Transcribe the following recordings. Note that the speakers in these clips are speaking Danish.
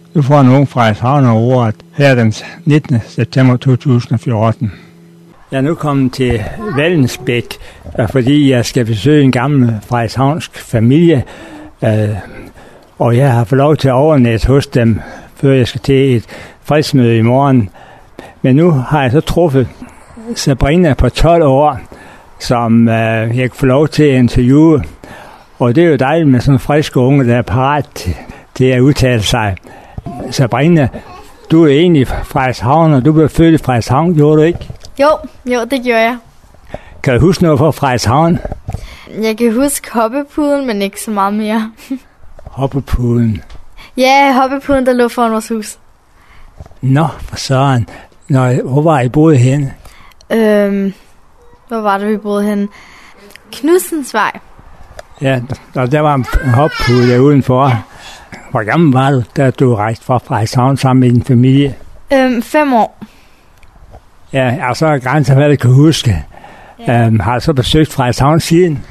Du får en ung Frederikshavn ordet her den 19. september 2014. Jeg er nu kommet til Vallensbæk, fordi jeg skal besøge en gammel frederikshavnsk familie, og jeg har fået lov til at overnatte hos dem, før jeg skal til et fredsmøde i morgen. Men nu har jeg så truffet Sabrina på 12 år, som jeg kan få lov til at interviewe. Og det er jo dejligt med sådan en frisk unge, der er parat til at udtale sig. Sabrina, du er egentlig fra Frederikshavn, og du blev født i Frederikshavn, gjorde du ikke? Jo, det gjorde jeg. Kan du huske noget fra Frederikshavn? Jeg kan huske hoppepuden, men ikke så meget mere. Hoppepuden? Ja, hoppepuden, der lå foran vores hus. Nå, for søren. Hvor var I boede henne? Hvor var det, vi boede henne? Knudsensvej. Ja, der var en hoppepude der udenfor. Hvor gammel var du, da du rejste fra Frederikshavn sammen med din familie? 5 år. Ja, altså er grænser, hvad du kan huske. Ja. Har du så besøgt Frederikshavn siden?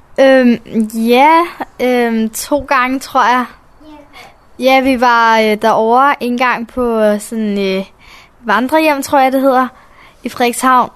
2 gange, tror jeg. Ja, vi var derovre en gang på sådan vandrehjem, tror jeg det hedder, i Frederikshavn.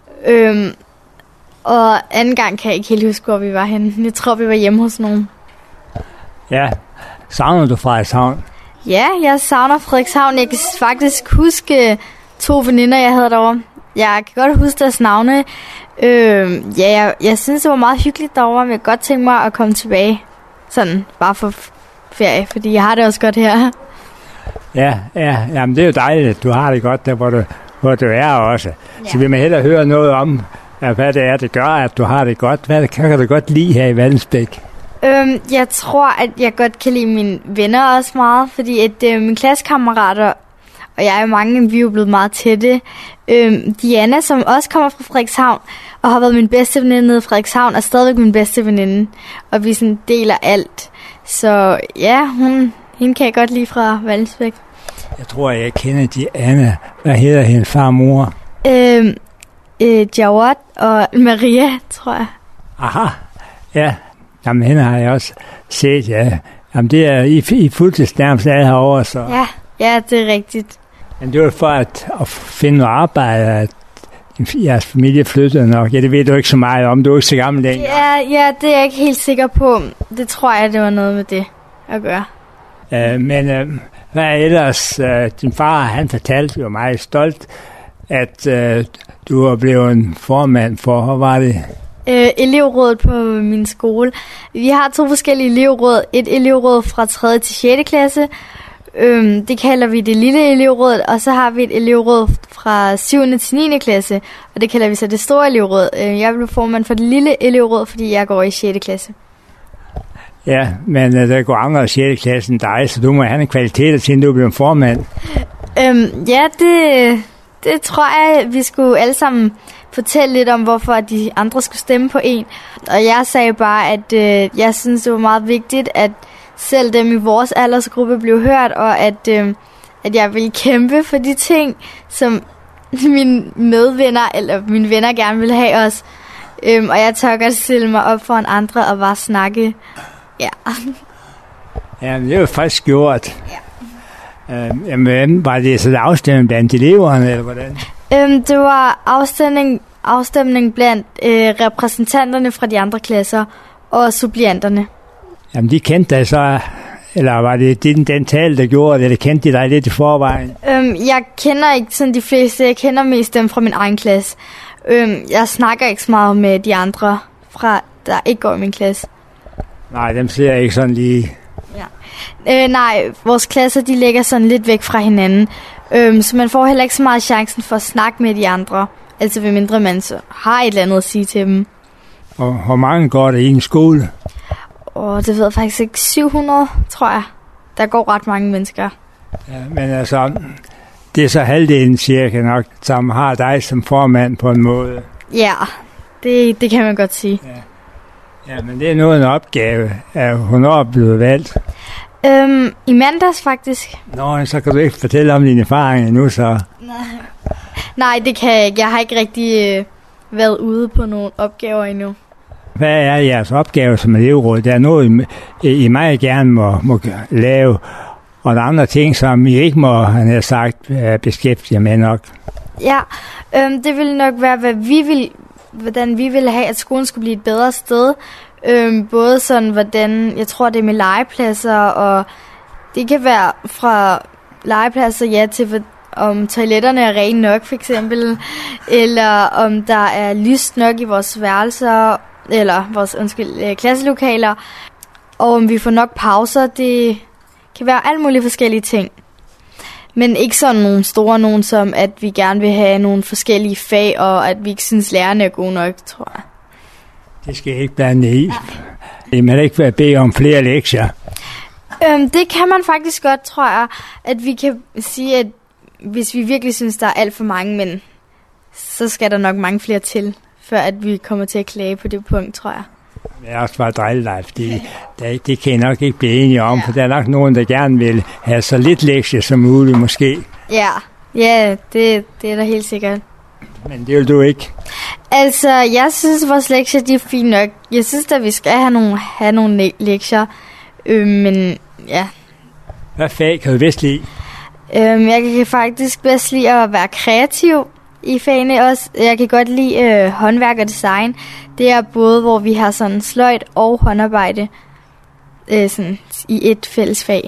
Og anden gang kan jeg ikke helt huske, hvor vi var henne. Jeg tror, vi var hjemme hos nogen. Ja, savner du Frederikshavn? Ja, jeg savner Frederikshavn. Jeg kan faktisk huske 2 veninder, jeg havde derovre. Jeg kan godt huske deres navne. Jeg synes, det var meget hyggeligt derovre, men jeg kan godt tænke mig at komme tilbage. Sådan, bare for ferie, fordi jeg har det også godt her. Ja, jamen det er jo dejligt, at du har det godt der, hvor du er også. Ja. Så vi må hellere høre noget om, hvad det er, det gør, at du har det godt. Hvad kan du godt lide her i Vallensbæk? Jeg tror, at jeg godt kan lide mine venner også meget, fordi at mine klassekammerater og jeg er mange, vi er jo blevet meget tætte. Diana, som også kommer fra Frederikshavn, og har været min bedste veninde nede i Frederikshavn, er stadigvæk min bedste veninde, og vi sådan deler alt. Så ja, hende kan jeg godt lide fra Vallensbæk. Jeg tror, jeg kender Diana. Hvad hedder hendes far og mor? Jawad og Maria, tror jeg. Aha, ja. Jamen, hende har jeg også set, ja. Jamen, det er I fuldtidsnærmest alle herovre, så... Ja, det er rigtigt. Men det var for at finde noget arbejde, at jeres familie flyttede nok. Ja, det ved du ikke så meget om. Du er ikke så gammel længere. Ja, det er jeg ikke helt sikker på. Det tror jeg, det var noget med det at gøre. Men hvad er ellers? Din far, han fortalte jo meget stolt, at du var blevet en formand for, hvad var det? Elevrådet på min skole. Vi har 2 forskellige elevråd. Et elevråd fra 3. til 6. klasse. Det kalder vi det lille elevråd, og så har vi et elevråd fra 7. til 9. klasse, og det kalder vi så det store elevråd. Jeg blev formand for det lille elevråd, fordi jeg går i 6. klasse. Ja, men der går andre i 6. klasse end dig, så du må have en kvalitet, siden du bliver formand. Ja, det tror jeg, vi skulle alle sammen fortælle lidt om, hvorfor de andre skulle stemme på en. Og jeg sagde bare, at jeg synes, det var meget vigtigt, at selv dem i vores aldersgruppe blev hørt, og at jeg ville kæmpe for de ting, som mine medvenner eller mine venner gerne ville have os. Og jeg tør godt stille mig op foran andre og bare snakke. Ja. Ja, det er jo faktisk gjort. Ja. Jamen, var det så afstemning blandt eleverne, eller hvordan? Det var afstemning blandt repræsentanterne fra de andre klasser og supplianterne. Jamen, de kendte dig så, eller var det den tale, der gjorde det, eller kendte de dig lidt i forvejen? Jeg kender ikke sådan de fleste, jeg kender mest dem fra min egen klasse. Jeg snakker ikke så meget med de andre, der ikke går i min klasse. Nej, dem ser jeg ikke sådan lige. Ja. Nej, vores klasser, de ligger sådan lidt væk fra hinanden, så man får heller ikke så meget chancen for at snakke med de andre, altså ved mindre man så har et eller andet at sige til dem. Og hvor mange går der i en skole? Det ved jeg faktisk ikke. 700, tror jeg. Der går ret mange mennesker. Ja, men altså, det er så halvdelen cirka nok, som har dig som formand på en måde. Ja, det kan man godt sige. Ja, men det er noget en opgave. Hvornår er blevet valgt? I mandags faktisk. Nå, så kan du ikke fortælle om dine erfaringer nu, så... Nej, det kan jeg ikke. Jeg har ikke rigtig været ude på nogle opgaver endnu. Hvad er jeres opgave som elevråd? Der er noget, I meget gerne må lave, og der er andre ting, som I ikke må, han har sagt, beskæftige med nok. Ja, det ville nok være, hvordan vi ville have, at skolen skulle blive et bedre sted. Både sådan, hvordan, jeg tror det er med legepladser, og det kan være fra legepladser, ja, til om toiletterne er rene nok, for eksempel, eller om der er lyst nok i vores værelser, eller vores klasselokaler, og om vi får nok pauser. Det kan være alle mulige forskellige ting. Men ikke sådan nogle store nogen, som at vi gerne vil have nogle forskellige fag, og at vi ikke synes, lærerne er gode nok, tror jeg. Det skal ikke blande i. Det må ikke bede om flere lektier. Det kan man faktisk godt, tror jeg. At vi kan sige, at hvis vi virkelig synes, der er alt for mange, men så skal der nok mange flere til, før at vi kommer til at klage på det punkt, tror jeg. Det er også bare drejligt, fordi det kan I nok ikke blive enige om, for der er nok nogen, der gerne vil have så lidt lektier som muligt, måske. Ja, det er der helt sikkert. Men det vil du ikke? Altså, jeg synes, vores lektier, de er fine nok. Jeg synes, at vi skal have nogle lektier, men ja. Hvad fag kan du bedst lide? Jeg kan faktisk bedst lide at være kreativ i fagene også. Jeg kan godt lide håndværk og design. Det er både, hvor vi har sådan sløjd og håndarbejde sådan i et fælles fag.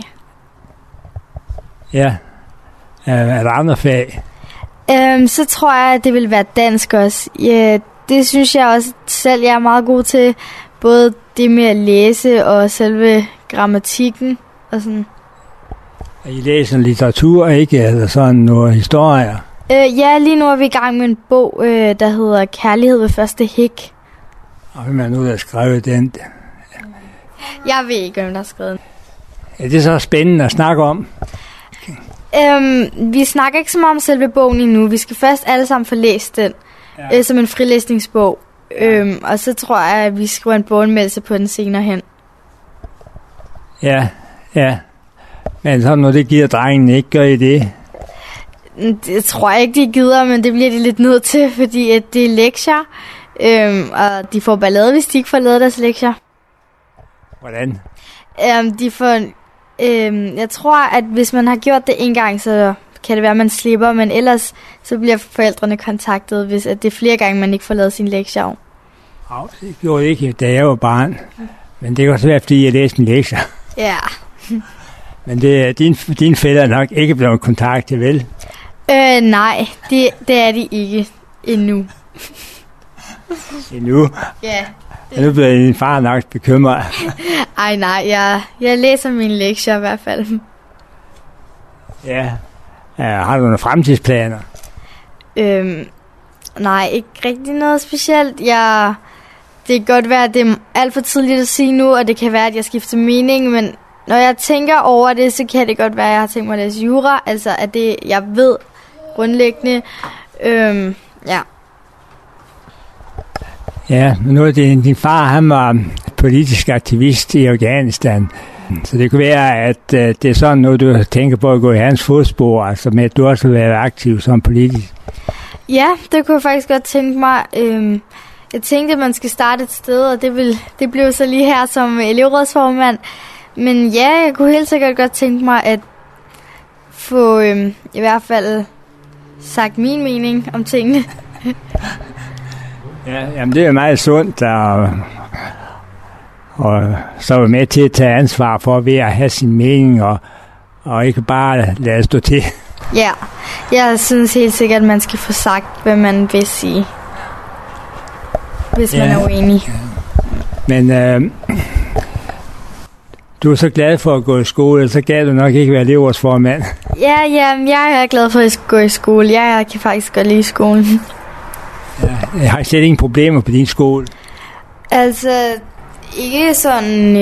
Ja. Er der andre fag? Så tror jeg, at det vil være dansk også. Ja, det synes jeg også selv, jeg er meget god til. Både det med at læse og selve grammatikken og sådan. I læser litteratur, ikke? Eller sådan noget historier? Ja, lige nu er vi i gang med en bog, der hedder Kærlighed ved første hik. Og hvem er nu, der har skrevet den? Jeg ved ikke, hvem der har skrevet den. Er det så spændende at snakke om? Vi snakker ikke så meget om selve bogen endnu. Vi skal først alle sammen få læst den som en frilæsningsbog. Og så tror jeg, at vi skriver en boganmeldelse på den senere hen. Ja. Men så når det giver drengene, ikke gør I det? Det tror jeg ikke, de gider, men det bliver de lidt nødt til, fordi at det er lektier. Og de får ballade, hvis de ikke får lavet deres lektier. Hvordan? De får... jeg tror, at hvis man har gjort det en gang, så kan det være, at man slipper, men ellers så bliver forældrene kontaktet, hvis at det er flere gange, man ikke får lavet sin lektier. Ja, det gjorde jeg ikke, da jeg var barn. Men det kan også være, fordi jeg læste min lektier. Ja. Men det er dine fæller nok ikke blevet kontaktet, vel? Nej, det er de ikke endnu. Endnu? Ja. Nu bliver din far nok bekymret. Ej, nej, jeg læser mine lektier i hvert fald. Ja. Har du nogle fremtidsplaner? Nej, ikke rigtig noget specielt. Det kan godt være, at det er alt for tidligt at sige nu, og det kan være, at jeg skifter mening, men når jeg tænker over det, så kan det godt være, at jeg har tænkt mig at læse jura, altså at det, jeg ved grundlæggende. Ja. Ja, men nu er din far, han var politisk aktivist i Afghanistan. Så det kunne være, at det er sådan noget, du tænker på at gå i hans fodspor, altså med at du også vil være aktiv som politisk. Ja, det kunne jeg faktisk godt tænke mig. Jeg tænkte, at man skal starte et sted, og det blev så lige her som elevrådsformand. Men ja, jeg kunne helt sikkert godt tænke mig at få i hvert fald sagt min mening om tingene. Ja, jamen det er meget sundt, og så er med til at tage ansvar for ved at have sin mening, og ikke bare lade stå til. Ja, jeg synes helt sikkert, at man skal få sagt, hvad man vil sige, hvis man er uenig. Men du er så glad for at gå i skole, så gad du nok ikke være elevrådsformand. Ja, jeg er glad for at gå i skole. Jeg kan faktisk godt lide skolen. Ja, jeg har slet ingen problemer på din skole. Altså, ikke sådan...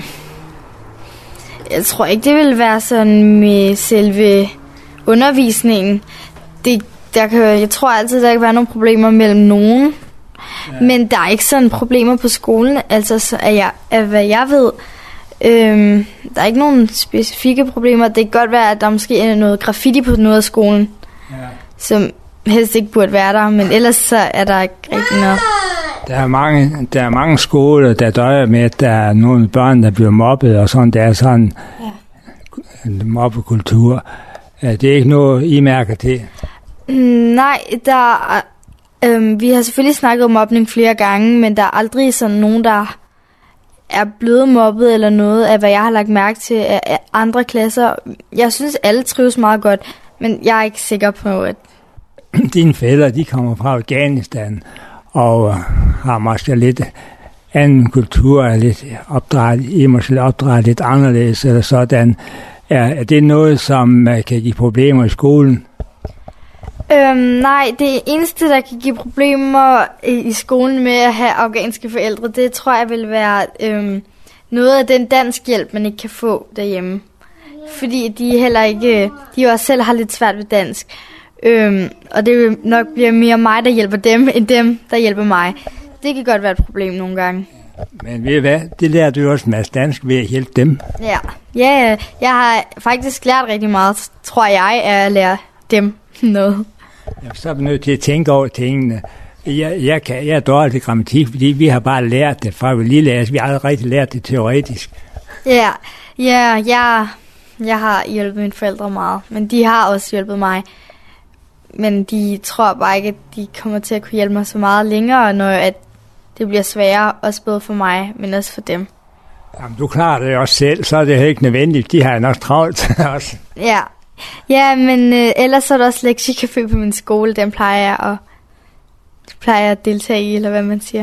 jeg tror ikke, det vil være sådan med selve undervisningen. Jeg tror altid, der kan være nogle problemer mellem nogen. Ja. Men der er ikke sådan problemer på skolen. Altså, så af hvad jeg ved... der er ikke nogen specifikke problemer. Det kan godt være, at der måske er noget graffiti på noget af skolen, som helst ikke burde være der, men ellers så er der ikke rigtig noget. Der er mange skoler, der døjer med, at der er nogle børn, der bliver mobbet, og sådan, der er sådan en mobbekultur. Det er ikke noget, I mærker til? Nej, vi har selvfølgelig snakket om mobning flere gange, men der er aldrig sådan nogen, der er blevet mobbet eller noget af, hvad jeg har lagt mærke til af andre klasser. Jeg synes, alle trives meget godt, men jeg er ikke sikker på, at... Dine fædre, de kommer fra Afghanistan og har måske lidt anden kultur, er lidt opdraget, I måske opdraget lidt anderledes eller sådan. Er det noget, som kan give problemer i skolen? Nej, det eneste, der kan give problemer i skolen med at have afghanske forældre, det tror jeg vil være noget af den dansk hjælp, man ikke kan få derhjemme. Fordi de heller ikke, de også selv har lidt svært ved dansk. Og det vil nok blive mere mig, der hjælper dem, end dem, der hjælper mig. Det kan godt være et problem nogle gange. Men ved du hvad, det lærer du også en masse dansk ved at hjælpe dem. Ja, jeg har faktisk lært rigtig meget, tror jeg, at lære dem noget. Så er vi nødt til at tænke over tingene. Jeg er dårlig til grammatik, fordi vi har bare lært det fra vi lille af. Vi har aldrig rigtig lært det teoretisk. Ja, jeg har hjulpet mine forældre meget, men de har også hjulpet mig. Men de tror bare ikke, at de kommer til at kunne hjælpe mig så meget længere, når at det bliver sværere, også både for mig, men også for dem. Jamen, du klarer det også selv, så er det ikke nødvendigt. De har nok travlt også. Ja, men ellers er der også lektiecafé på min skole. Den plejer jeg at deltage i, eller hvad man siger.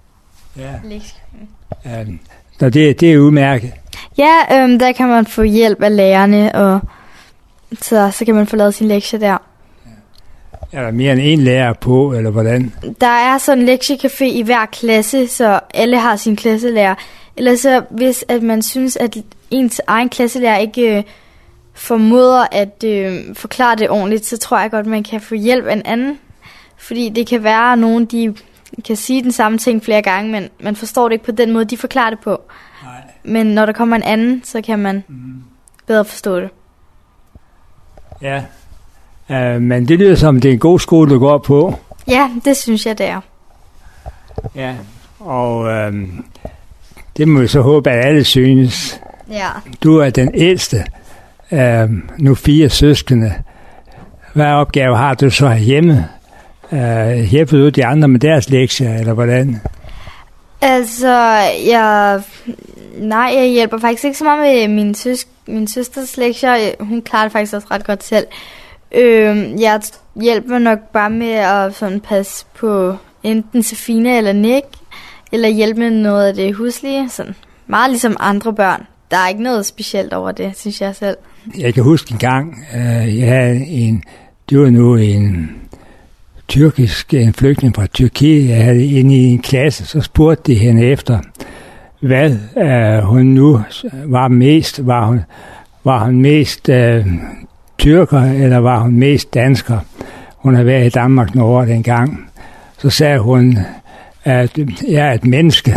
Ja. Så det er udmærket. Ja, der kan man få hjælp af lærerne, og så kan man få lavet sin lektie der. Er der mere end en lærer på, eller hvordan? Der er sådan en lektiecafé i hver klasse, så alle har sin klasselærer. Eller så hvis at man synes, at ens egen klasselærer ikke formåder at forklare det ordentligt, så tror jeg godt, man kan få hjælp af en anden. Fordi det kan være, at nogen de kan sige den samme ting flere gange, men man forstår det ikke på den måde, de forklarer det på. Nej. Men når der kommer en anden, så kan man bedre forstå det. Ja, men det lyder som, det er en god skole, du går på. Ja, det synes jeg, det er. Ja, og det må vi så håbe, at alle synes. Ja. Du er den ældste. Nu 4 søskende. Hvad opgave har du så hjemme? Hjælper du de andre med deres lektier, eller hvordan? Altså, jeg hjælper faktisk ikke så meget med min søsters lektier. Hun klarer det faktisk også ret godt selv. Jeg hjælper nok bare med at sådan passe på enten Safina eller Nick, eller hjælpe med noget af det huslige. Sådan meget ligesom andre børn. Der er ikke noget specielt over det, synes jeg selv. Jeg kan huske en gang, jeg havde det var nu en flygtning fra Tyrkiet, jeg havde inde i en klasse, så spurgte de hende efter, hvad hun nu var mest. Var hun mest tyrker, eller var hun mest dansker? Hun havde været i Danmark nogle år dengang. Så sagde hun, at jeg er et menneske.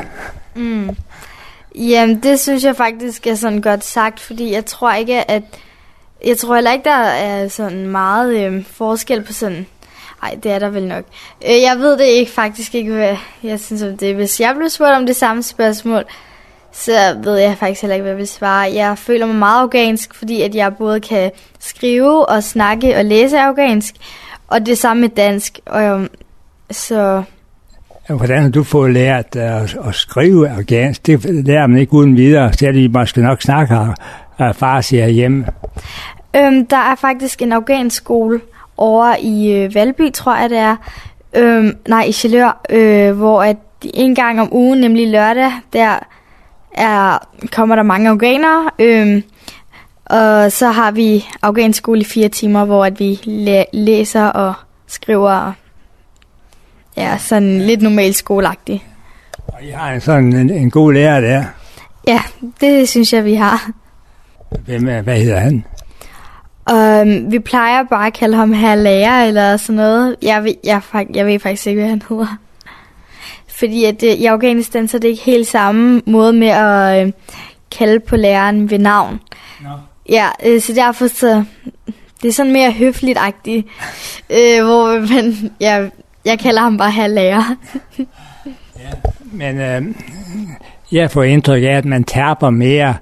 Jamen, det synes jeg faktisk er sådan godt sagt, fordi jeg tror heller ikke, der er sådan meget forskel på sådan... Ej, det er der vel nok. Jeg ved det ikke faktisk ikke, hvad jeg synes om det. Hvis jeg blev spurgt om det samme spørgsmål, så ved jeg faktisk heller ikke, hvad jeg vil svare. Jeg føler mig meget afghansk, fordi at jeg både kan skrive og snakke og læse afghansk, og det samme med dansk. Så... Hvordan har du fået lært at skrive afghansk? Det lærer man ikke uden videre, så de måske nok snakker af far siger hjemme. Der er faktisk en afghansk skole over i Valby, tror jeg det er. I Sjælør, hvor at en gang om ugen, nemlig lørdag, kommer der mange afghanere. Og så har vi afghansk skole i 4 timer, hvor at vi læser og skriver. Ja, sådan lidt normalt skoleagtigt. Og I har sådan en god lærer der? Ja, det synes jeg, vi har. Hvad hedder han? Vi plejer bare at kalde ham her lærer eller sådan noget. Jeg ved faktisk ikke, hvad han hedder. Fordi at i Afghanistan, så er det ikke helt samme måde med at kalde på læreren ved navn. No. Ja, så derfor så... Det er sådan mere høfligt-agtigt, hvor jeg kalder ham bare her lærer. Ja, men jeg får indtryk af, at man terper mere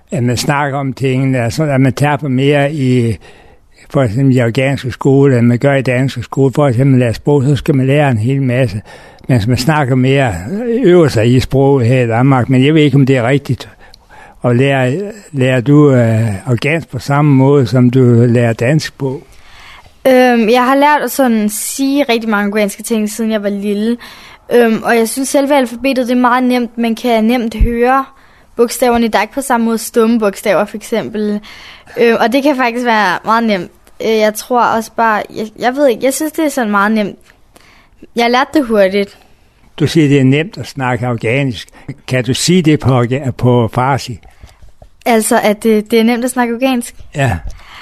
at man snakker om tingene, altså, at man tager mere i for eksempel i afghanske skole, end man gør i danske skole. For eksempel lære sprog, så skal man lære en hel masse, mens man snakker mere, øver sig i sprog her i Danmark. Men jeg ved ikke, om det er rigtigt. Og lærer du afghansk på samme måde, som du lærer dansk på? Jeg har lært at sådan sige rigtig mange afghanske ting, siden jeg var lille. Og jeg synes selve alfabetet, det er meget nemt. Man kan nemt høre bogstaverne. Der er ikke på samme måde stumme bogstaver, for eksempel. Og det kan faktisk være meget nemt. Jeg tror også bare, jeg ved ikke, jeg synes, det er sådan meget nemt. Jeg lærte det hurtigt. Du siger, det er nemt at snakke afghanisk. Kan du sige det på farsi? Altså, at det er nemt at snakke afghansk? Ja.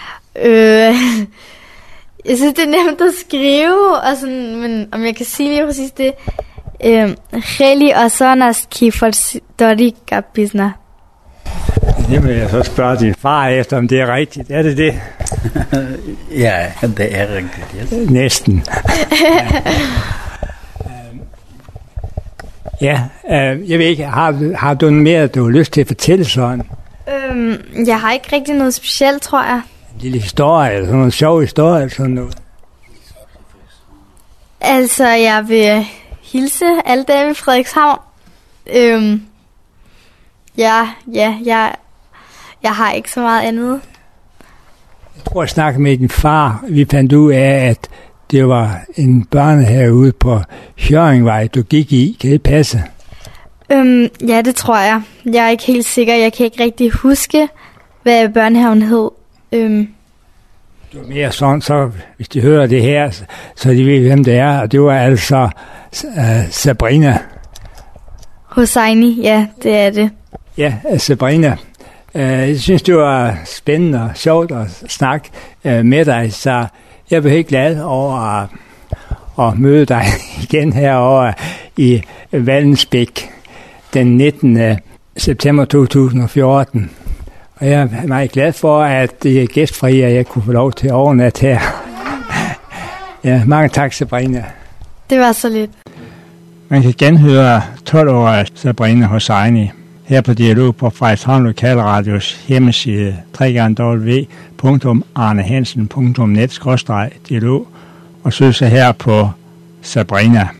Jeg synes, det er nemt at skrive, og sådan, men om jeg kan sige lige præcis det. Kheli og Sonaski for Dorika Pisna. Det vil jeg så spørge din far efter, om det er rigtigt. Er det det? Ja, det er rigtigt. Yes. Næsten. Jeg ved ikke, har du mere, du har lyst til at fortælle sådan? Jeg har ikke rigtig noget specielt, tror jeg. En lille historie, eller sådan noget sjov historie, eller sådan noget? Altså, jeg vil hilse alle dage ved Frederikshavn. Jeg har ikke så meget andet. Jeg tror, jeg snakkede med din far. Vi fandt ud af, at det var en børnehave ude på Hjørringvej, du gik i. Kan det passe? Ja, det tror jeg. Jeg er ikke helt sikker. Jeg kan ikke rigtig huske, hvad børnehaven hed. Det var mere sådan, så hvis de hører det her, så de ved, hvem det er. Og det var altså Sabrina. Hosseini, ja, det er det. Ja, Sabrina. Jeg synes, det var spændende og sjovt at snakke med dig, så jeg er helt glad over at møde dig igen herovre i Vallensbæk den 19. september 2014. Og jeg er meget glad for, at det er gæstfri, at jeg kunne få lov til at overnatte her. Ja, mange tak, Sabrina. Det var så lidt. Man kan genhøre 12-årige Sabrina Hosseini her på Dialog på Frederikshavn Lokalradios hjemmeside www.arnehansen.net/dialog og søg sig her på Sabrina.